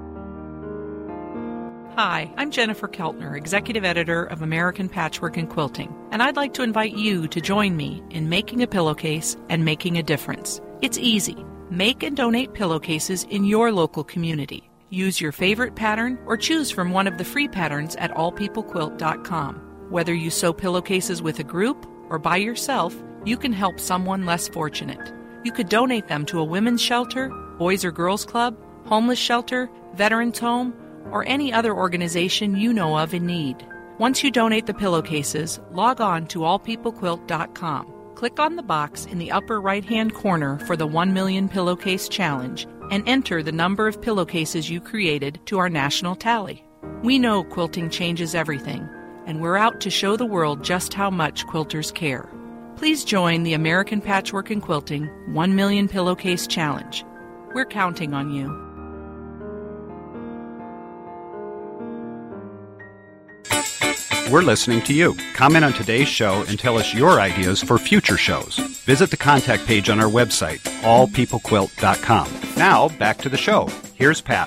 Hi, I'm Jennifer Keltner, Executive Editor of American Patchwork and Quilting, and I'd like to invite you to join me in making a pillowcase and making a difference. It's easy. Make and donate pillowcases in your local community. Use your favorite pattern or choose from one of the free patterns at allpeoplequilt.com. Whether you sew pillowcases with a group or by yourself, you can help someone less fortunate. You could donate them to a women's shelter, boys or girls club, homeless shelter, veterans home, or any other organization you know of in need. Once you donate the pillowcases, log on to allpeoplequilt.com. Click on the box in the upper right-hand corner for the 1 Million Pillowcase Challenge and enter the number of pillowcases you created to our national tally. We know quilting changes everything, and we're out to show the world just how much quilters care. Please join the American Patchwork and Quilting 1 Million Pillowcase Challenge. We're counting on you. We're listening to you. Comment on today's show and tell us your ideas for future shows. Visit the contact page on our website, allpeoplequilt.com. Now, back to the show. Here's Pat.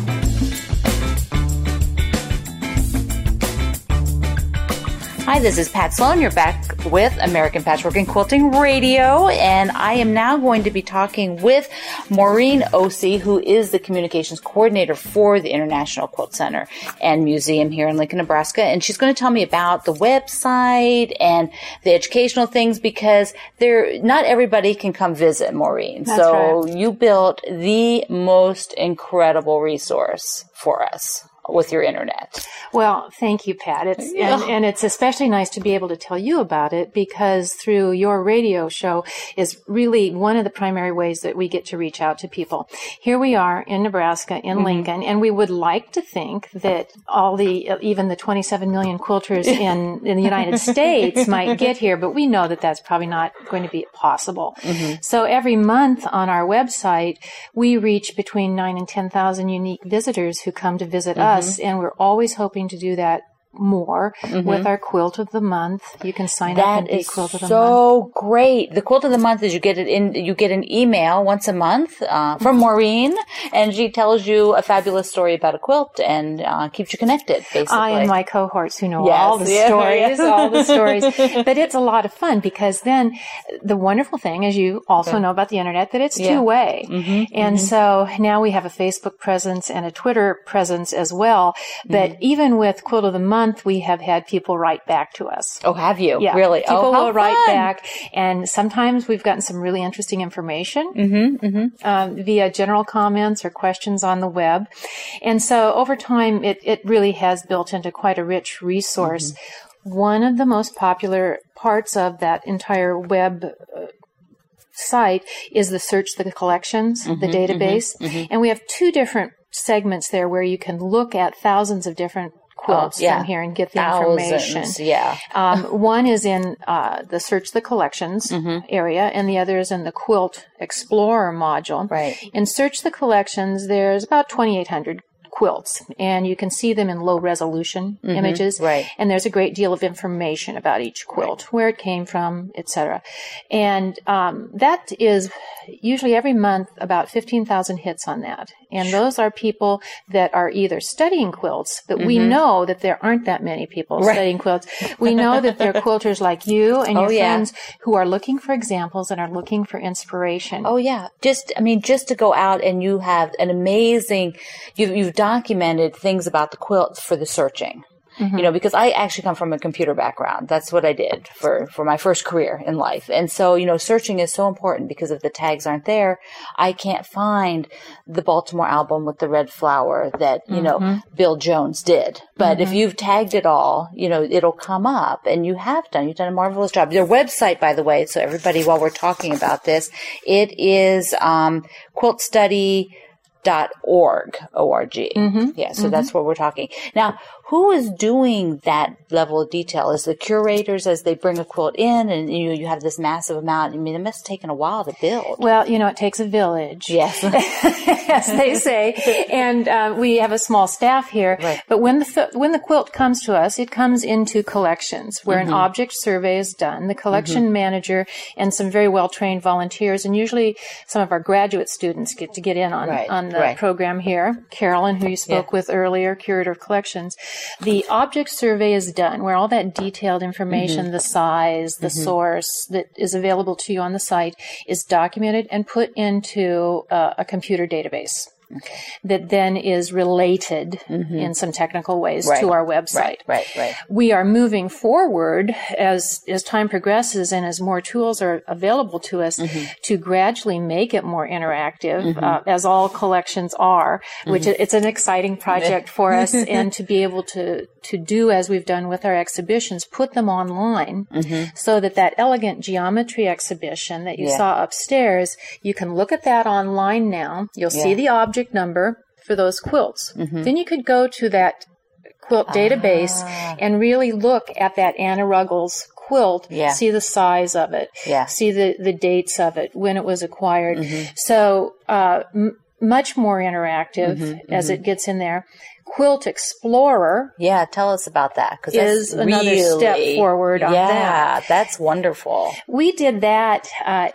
Hi, this is Pat Sloan. You're back with American Patchwork and Quilting Radio, and I am now going to be talking with Maureen Ossie, who is the communications coordinator for the International Quilt Center and Museum here in Lincoln, Nebraska, and she's going to tell me about the website and the educational things, because not everybody can come visit, Maureen. That's so right. You built the most incredible resource for us with your internet. Well, thank you, Pat. And it's especially nice to be able to tell you about it, because through your radio show is really one of the primary ways that we get to reach out to people. Here we are in Nebraska, in Lincoln, and we would like to think that even the 27 million quilters in the United States might get here, but we know that that's probably not going to be possible. So every month on our website, we reach between 9,000 and 10,000 unique visitors who come to visit us. And we're always hoping to do that more with our Quilt of the Month. You can sign up and be Quilt of the Month. So great. The Quilt of the Month is you get an email once a month from Maureen, and she tells you a fabulous story about a quilt and keeps you connected, basically. I and my cohorts who know all the stories. But it's a lot of fun, because then the wonderful thing, as you also know about the internet, that it's two-way. And so now we have a Facebook presence and a Twitter presence as well. But even with Quilt of the Month, we have had people write back to us. Oh, have you? Yeah. Really? People will write back, and sometimes we've gotten some really interesting information via general comments or questions on the web. And so over time, it really has built into quite a rich resource. One of the most popular parts of that entire web site is the Search the Collections, the database. And we have two different segments there where you can look at thousands of different quilts from here and get the information. One is in the Search the Collections area, and the other is in the Quilt Explorer module. Right. In Search the Collections, there's about 2,800 quilts, and you can see them in low resolution images. Right. And there's a great deal of information about each quilt, where it came from, etc. And that is usually every month about 15,000 hits on that. And those are people that are either studying quilts, but we know that there aren't that many people studying quilts. We know that there are quilters like you and your friends who are looking for examples and are looking for inspiration. Oh, yeah. Just to go out and you have an amazing, you've documented things about the quilts for the searching. You know, because I actually come from a computer background. That's what I did for my first career in life. And so, you know, searching is so important, because if the tags aren't there, I can't find the Baltimore album with the red flower that, you know, Bill Jones did. But if you've tagged it all, you know, it'll come up, and you've done a marvelous job. Their website, by the way, so everybody, while we're talking about this, it is, Quilt Study .org, O-R-G. Yeah, so that's what we're talking. Now, who is doing that level of detail? Is the curators as they bring a quilt in and you have this massive amount? I mean, it must have taken a while to build. Well, it takes a village. Yes. As they say. And we have a small staff here. Right. But when the quilt comes to us, it comes into collections where an object survey is done. The collection manager and some very well-trained volunteers, and usually some of our graduate students get in on the program here. Carolyn, who you spoke with earlier, curator of collections. The object survey is done where all that detailed information, the size, the source that is available to you on the site is documented and put into a computer database. That then is related in some technical ways to our website. Right. We are moving forward as time progresses and as more tools are available to us to gradually make it more interactive, as all collections are, which it's an exciting project for us, and to be able to do as we've done with our exhibitions, put them online so that elegant geometry exhibition that you saw upstairs, you can look at that online now. You'll see the object number for those quilts. Then you could go to that quilt database and really look at that Anna Ruggles quilt, see the size of it, see the dates of it, when it was acquired. So much more interactive as it gets in there. Quilt Explorer. Yeah, tell us about that. Is another step forward on that. Yeah, that's wonderful. We did that.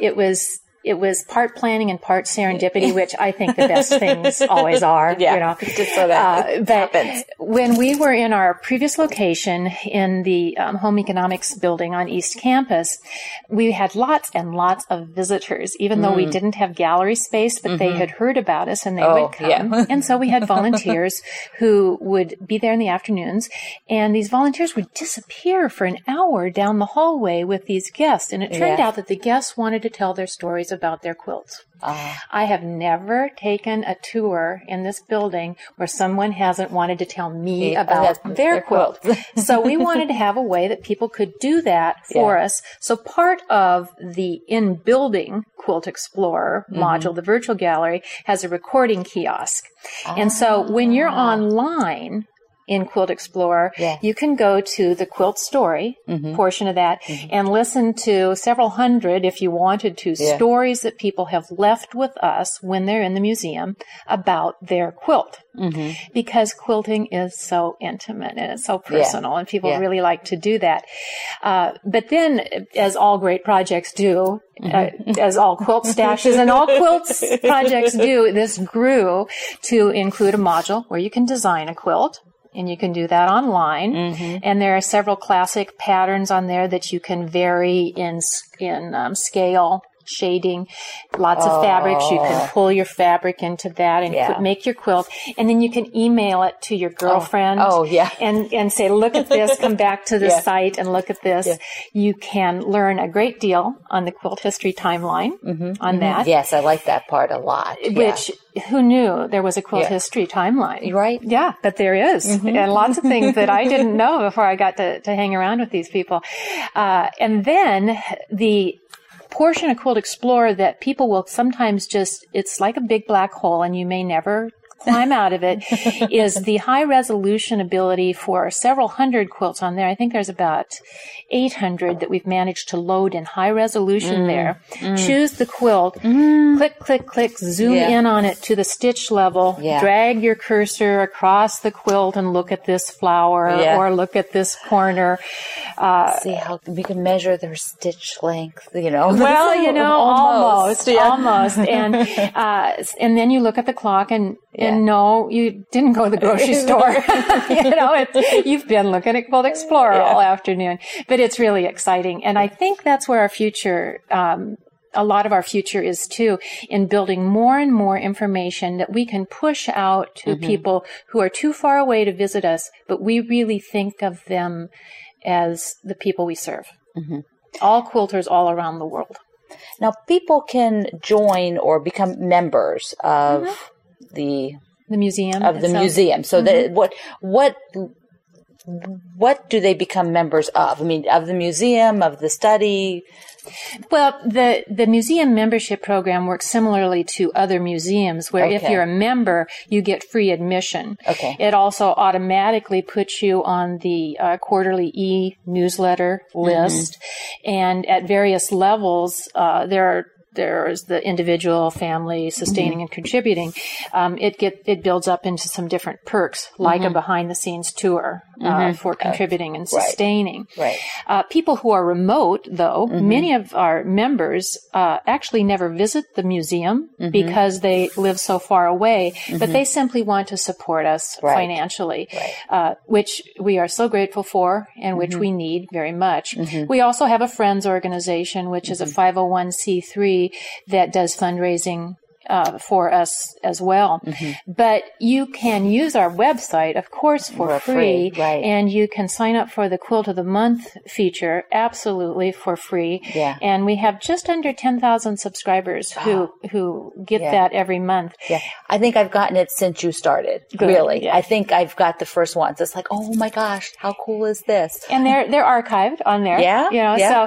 It was part planning and part serendipity, which I think the best things always are. Just so that happens. When we were in our previous location in the Home Economics building on East Campus, we had lots and lots of visitors, even though we didn't have gallery space, but they had heard about us and they would come. And so we had volunteers who would be there in the afternoons, and these volunteers would disappear for an hour down the hallway with these guests. And it turned out that the guests wanted to tell their stories about their quilts. I have never taken a tour in this building where someone hasn't wanted to tell me about their quilt. So we wanted to have a way that people could do that for us. So part of the in-building Quilt Explorer module, the virtual gallery, has a recording kiosk. And so when you're online in Quilt Explorer, you can go to the quilt story portion of that and listen to several hundred, if you wanted to, stories that people have left with us when they're in the museum about their quilt. Because quilting is so intimate and it's so personal and people really like to do that. But then, as all great projects do, as all quilt stashes and all quilts projects do, this grew to include a module where you can design a quilt. And you can do that online. And there are several classic patterns on there that you can vary in scale, shading, lots of fabrics. You can pull your fabric into that and make your quilt. And then you can email it to your girlfriend. And say, look at this, come back to the site and look at this. You can learn a great deal on the quilt history timeline on that. Yes, I like that part a lot. Which, who knew there was a quilt history timeline? Right? Yeah, but there is. And lots of things that I didn't know before I got to hang around with these people. And then the portion of Quilt Explorer that people will sometimes it's like a big black hole and you may never climb out of it, is the high resolution ability for several hundred quilts on there. I think there's about 800 that we've managed to load in high resolution there. Choose the quilt, click, click, click, zoom in on it to the stitch level, drag your cursor across the quilt and look at this flower or look at this corner. See how we can measure their stitch length, Well, almost. And then you look at the clock and no, you didn't go to the grocery store. You've been looking at Quilt Explorer all afternoon. But it's really exciting. And I think that's where our future, a lot of our future is too, in building more and more information that we can push out to people who are too far away to visit us, but we really think of them as the people we serve. All quilters all around the world. Now, people can join or become members of the museum So that what what do they become members of? I mean, of the museum, of the study? Well, the museum membership program works similarly to other museums where if you're a member, you get free admission. Okay. It also automatically puts you on the quarterly e-newsletter list. And at various levels, there's the individual, family, sustaining, and contributing. It builds up into some different perks, like a behind-the-scenes tour for contributing and sustaining. Right. People who are remote, though, many of our members actually never visit the museum because they live so far away, but they simply want to support us financially, which we are so grateful for and which we need very much. We also have a Friends organization, which is a 501c3 that does fundraising for us as well. But you can use our website, of course, for free. And you can sign up for the Quilt of the Month feature absolutely for free. And we have just under 10,000 subscribers who get that every month. I think I've gotten it since you started. Good. Really. I think I've got the first ones. It's like, oh my gosh, how cool is this? And they're archived on there. So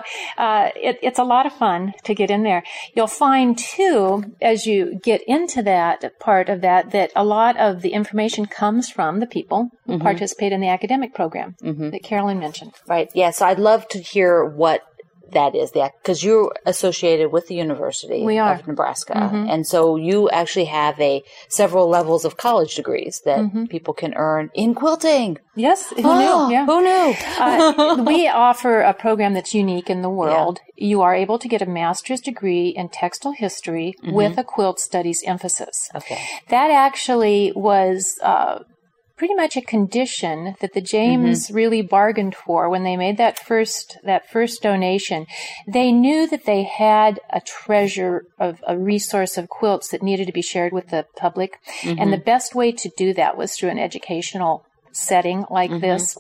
it's a lot of fun to get in there. You'll find too, as you get into that part of that a lot of the information comes from the people who participate in the academic program that Carolyn mentioned. Right. Yeah. So I'd love to hear what that is, because you're associated with the University of Nebraska. And so you actually have several levels of college degrees that people can earn in quilting. Yes. Who knew? Yeah. Who knew? We offer a program that's unique in the world. You are able to get a master's degree in textile history with a quilt studies emphasis. Okay. That actually was pretty much a condition that the James really bargained for when they made that first donation. They knew that they had a treasure of a resource of quilts that needed to be shared with the public, and the best way to do that was through an educational setting like this.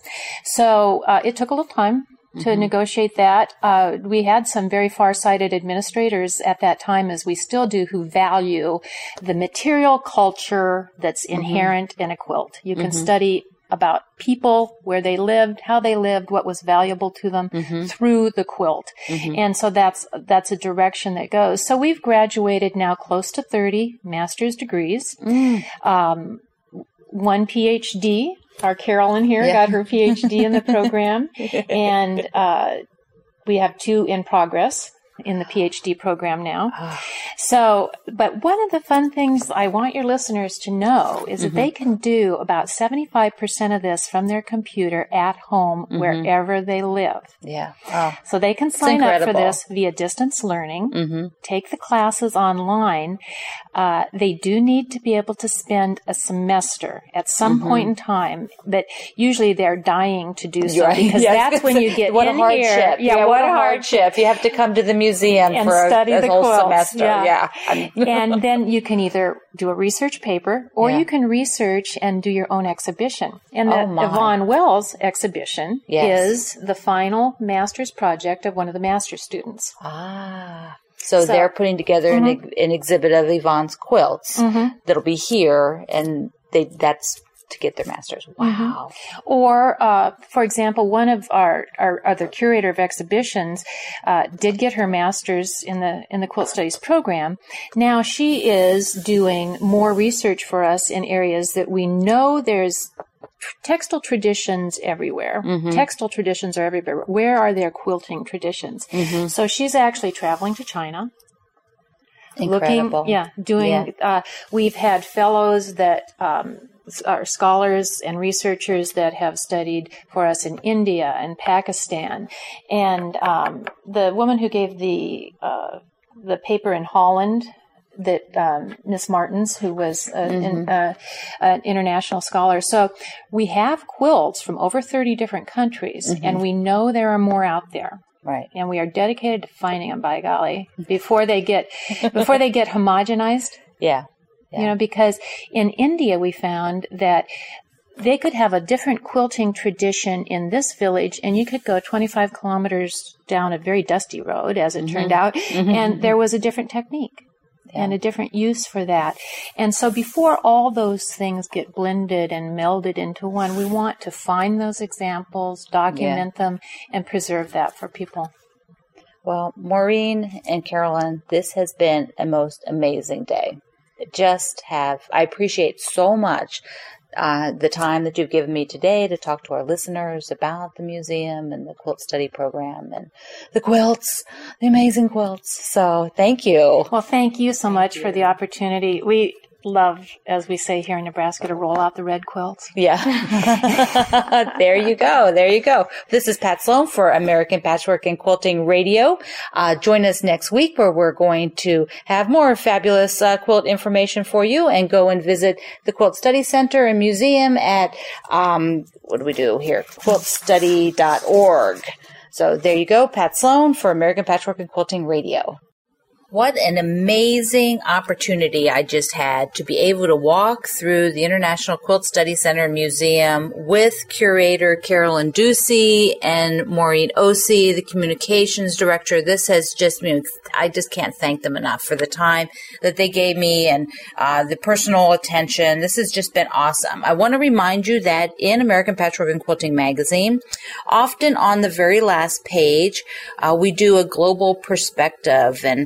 So it took a little time to negotiate that. We had some very far-sighted administrators at that time, as we still do, who value the material culture that's inherent in a quilt. You can study about people, where they lived, how they lived, what was valuable to them through the quilt. And so that's a direction that goes. So we've graduated now close to 30 master's degrees, one PhD. Our Carolyn here got her PhD in the program, and we have 2 in progress in the PhD program now. So, but one of the fun things I want your listeners to know is that they can do about 75% of this from their computer at home wherever they live. So they can sign up for this via distance learning, take the classes online. They do need to be able to spend a semester at some point in time, but usually they're dying to do so, because that's when you get what in a hardship. here. What a hardship. You have to come to the museum and for study the whole quilts. semester. And then you can either do a research paper, or you can research and do your own exhibition. And the Yvonne Wells exhibition is the final master's project of one of the master's students. So they're putting together an exhibit of Yvonne's quilts that'll be here, and that's to get their master's. Wow. Or, for example, one of our other curator of exhibitions did get her master's in the Quilt Studies program. Now she is doing more research for us in areas that we know there's textile traditions everywhere. Textile traditions are everywhere. Where are their quilting traditions? So she's actually traveling to China. Incredible. We've had fellows that are scholars and researchers that have studied for us in India and Pakistan. And the woman who gave the paper in Holland, that Miss Martins, who was an international scholar. So we have quilts from over 30 different countries, and we know there are more out there. Right. And we are dedicated to finding them, by golly, before they get homogenized. You know, because in India we found that they could have a different quilting tradition in this village, and you could go 25 kilometers down a very dusty road, as it turned out, and there was a different technique. and a different use for that. And so before all those things get blended and melded into one, we want to find those examples, document them, and preserve that for people. Well, Maureen and Carolyn, this has been a most amazing day. I appreciate so much the time that you've given me today to talk to our listeners about the museum and the quilt study program and the quilts, the amazing quilts. So thank you. Well, thank you so much for the opportunity. We love, as we say here in Nebraska, to roll out the red quilts. Yeah. There you go. There you go. This is Pat Sloan for American Patchwork and Quilting Radio. Join us next week where we're going to have more fabulous quilt information for you and go and visit the Quilt Study Center and Museum at, what do we do here? quiltstudy.org. So there you go. Pat Sloan for American Patchwork and Quilting Radio. What an amazing opportunity I just had to be able to walk through the International Quilt Study Center Museum with curator Carolyn Ducey and Maureen Osei, the communications director. This has just, I just can't thank them enough for the time that they gave me and the personal attention. This has just been awesome. I want to remind you that in American Patchwork and Quilting magazine, often on the very last page, we do a global perspective and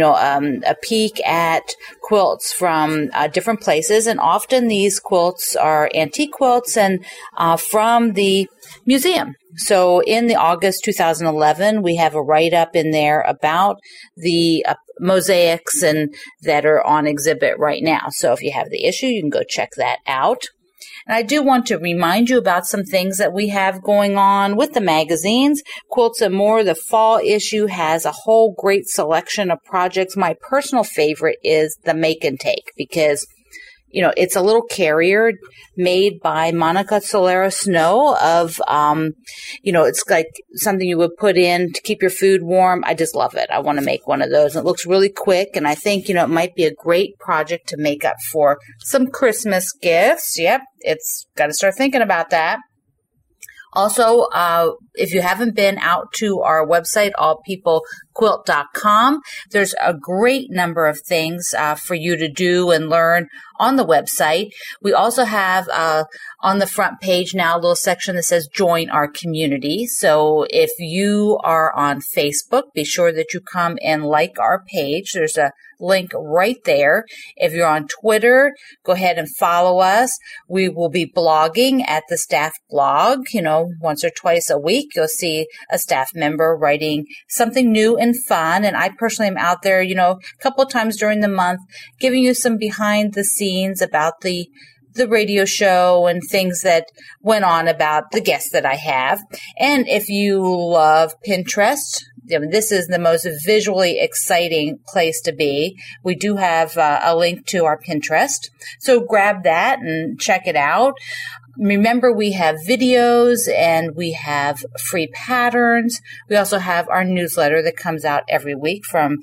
a peek at quilts from different places. And often these quilts are antique quilts and from the museum. So in the August 2011, we have a write-up in there about the mosaics and that are on exhibit right now. So if you have the issue, you can go check that out. And I do want to remind you about some things that we have going on with the magazines. Quilts and More, the fall issue has a whole great selection of projects. My personal favorite is the Make and Take because, it's a little carrier made by Monica Solera Snow of, it's like something you would put in to keep your food warm. I just love it. I want to make one of those. It looks really quick, and I think, it might be a great project to make up for some Christmas gifts. Yep, it's got to start thinking about that. Also, if you haven't been out to our website, allpeoplequilt.com, there's a great number of things for you to do and learn on the website. We also have on the front page now a little section that says Join Our Community. So if you are on Facebook, be sure that you come and like our page. There's a link right there. If you're on Twitter, go ahead and follow us. We will be blogging at the staff blog, once or twice a week. You'll see a staff member writing something new and fun. And I personally am out there, a couple of times during the month, giving you some behind the scenes about the radio show and things that went on about the guests that I have. And if you love Pinterest, this is the most visually exciting place to be. We do have a link to our Pinterest. So grab that and check it out. Remember, we have videos and we have free patterns. We also have our newsletter that comes out every week from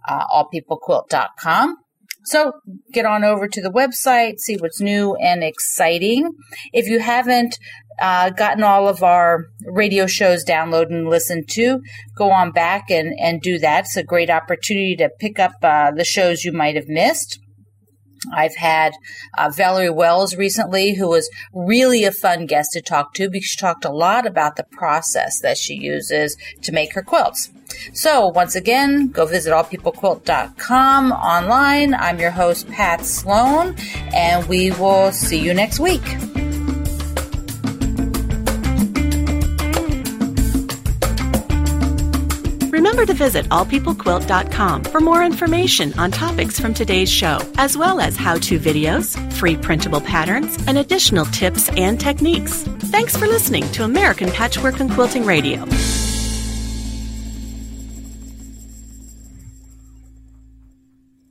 allpeoplequilt.com. So get on over to the website, see what's new and exciting. If you haven't gotten all of our radio shows downloaded and listened to, go on back and do that. It's a great opportunity to pick up the shows you might have missed. I've had Valerie Wells recently, who was really a fun guest to talk to because she talked a lot about the process that she uses to make her quilts. So once again, go visit allpeoplequilt.com online. I'm your host, Pat Sloan, and we will see you next week. Remember to visit allpeoplequilt.com for more information on topics from today's show, as well as how-to videos, free printable patterns, and additional tips and techniques. Thanks for listening to American Patchwork and Quilting Radio.